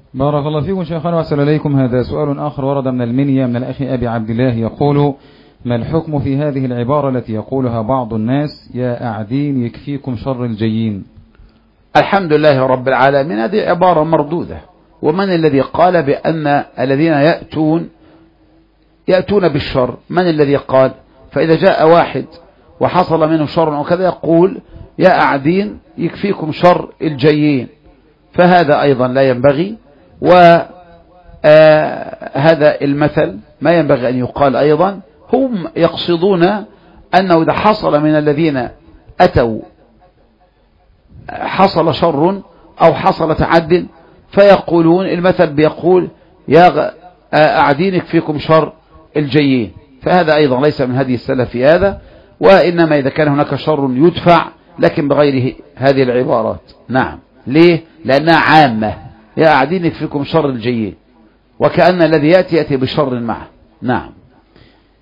بارك الله فيكم شيخنا وأسأل إليكم. هذا سؤال آخر ورد من المنيا من الأخ أبي عبد الله يقول: ما الحكم في هذه العبارة التي يقولها بعض الناس: يا أعدين يكفيكم شر الجيين؟ الحمد لله رب العالمين، هذه عبارة مردودة. ومن الذي قال بأن الذين يأتون بالشر؟ من الذي قال؟ فإذا جاء واحد وحصل منه شر وكذا يقول: يا أعدين يكفيكم شر الجيين، فهذا أيضا لا ينبغي. وهذا المثل ما ينبغي أن يقال أيضا. هم يقصدون أنه إذا حصل من الذين أتوا حصل شر أو حصل تعد، فيقولون المثل بيقول: يا أعدين يكفيكم شر الجيين، فهذا أيضا ليس من هدي السلف في هذا. وإنما إذا كان هناك شر يدفع، لكن بغير هذه العبارات. نعم. ليه؟ لأنها عامة. يا أعدين يكفيكم شر الجيين، وكأن الذي يأتي بشر معه. نعم.